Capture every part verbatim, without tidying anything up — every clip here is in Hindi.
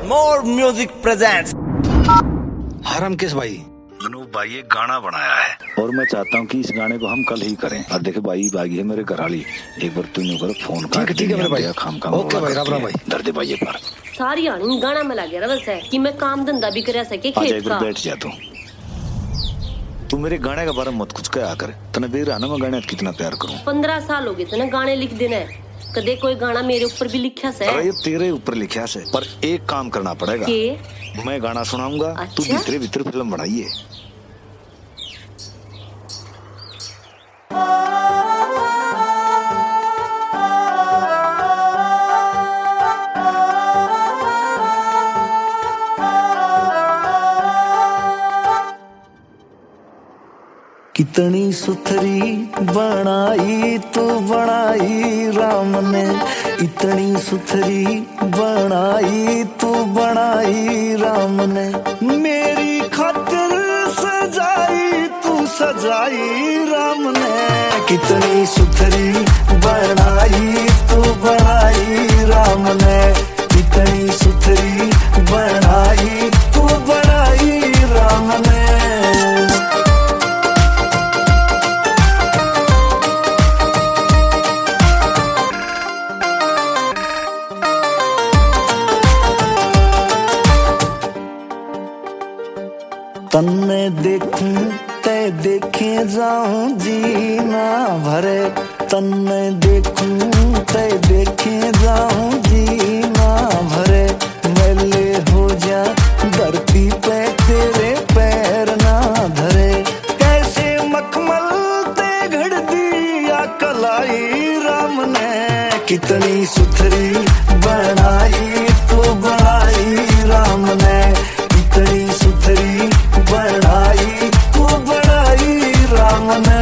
मोर म्यूजिक प्रेजेंट्स। हरम किस भाई? अनूप भाई एक गाना बनाया है और मैं चाहता हूँ कि इस गाने को हम कल ही करें। अब देखे भाई बागी है मेरे घर वाली, एक बार तू यूं कर फोन कर। ठीक है मेरे भाई, खाम काम ओके भाई, राम राम भाई। दर्द भाई पर सारी आनी गाना में लग गया बस है कि मैं काम धंधा भी कर सके खेत का। बैठ जा तू तू मेरे गाने के बारे में मत कुछ कहा कर। तने देर आना मैं गाने कितना प्यार करूं। पंद्रह साल हो गए तने गाने लिख देना है, कदे कोई गाना मेरे ऊपर भी लिखा से? अरे ये तेरे ऊपर लिखा से, पर एक काम करना पड़ेगा। के? मैं गाना सुनाऊंगा, अच्छा? तू भीतरे भीतर फिल्म बनाइए। कितनी सुथरी बनाई तू बनाई राम ने, इतनी सुथरी बनाई तू बनाई राम ने, मेरी खातिर सजाई तू सजाई राम ने। कितनी सुथरी बनाई तू बनाई राम ने, इतनी सुथरी बनाई तू बनाई राम ने। तन्ने देखूं ते देखे जाऊं जी ना भरे, तन्ने देखूं ते देखे जाऊं जी ना भरे, मैले हो जा धरती पे तेरे पैर ना धरे। कैसे मखमल ते घड़ दिया कलाई राम ने, कितनी सुथरी बनाई तू बनाई राम ने, इतनी सुथरी बनाई तू बनाई राम ने।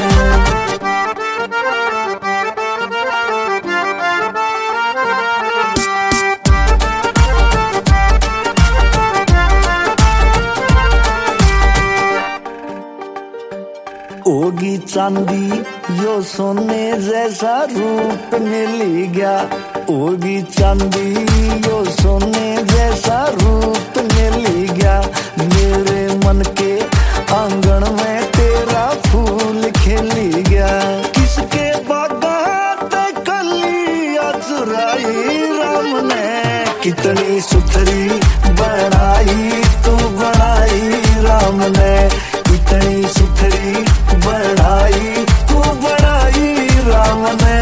होगी चांदी यो सोने जैसा रूप मिल गया, होगी चांदी यो सोने जैसा रूप मिल गया, मेरे मन के आंगन में तेरा फूल खिल गया। किसके बागात कलियां चुराई राम ने, कितनी सुथरी बनाई तू बनाई राम ने, इतनी सुथरी बनाई तू बनाई राम ने।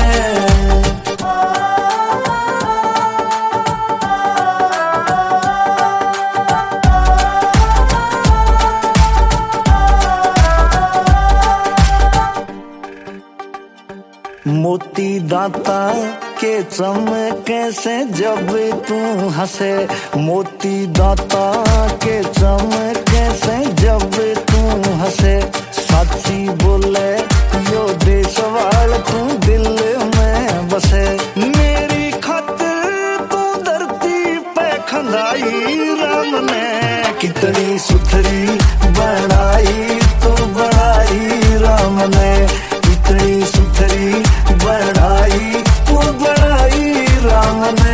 मोती दांता के चमके से जब तू हंसे, मोती दांता के चमके से जब तू हंसे, साची बोले यो देशवाल तू दिल में बसे, मेरी खातिर तू धरती पे खंदाई राम ने, कितनी सुथरी बनाई तू बनाई राम ने, इतनी सुथरी बनाई तू बनाई राम ने।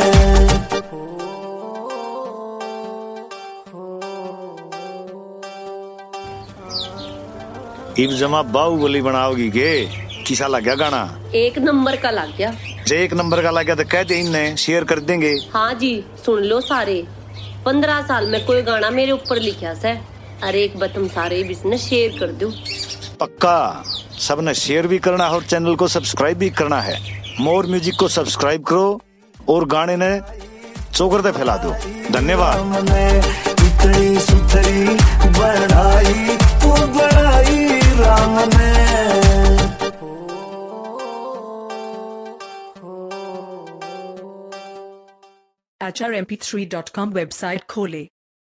इब जमा बाहुबली बनाओगी के? किसा लग गया गाना? एक नंबर का लग गया। जे एक नंबर का लग गया तो कह दे इन्हें शेयर कर देंगे। हाँ जी सुन लो सारे, पंद्रह साल में कोई गाना मेरे ऊपर लिखा से, अरे एक बतम सारे बिजनेस शेयर कर दो। पक्का सबने शेयर भी करना है और चैनल को सब्सक्राइब भी करना है। मोर म्यूजिक को सब्सक्राइब करो और गाने ने चौकरते फैला दो। धन्यवाद। इतनी सुथरी बनाई तू बनाई राम ने। H R M P three dot com website खोले।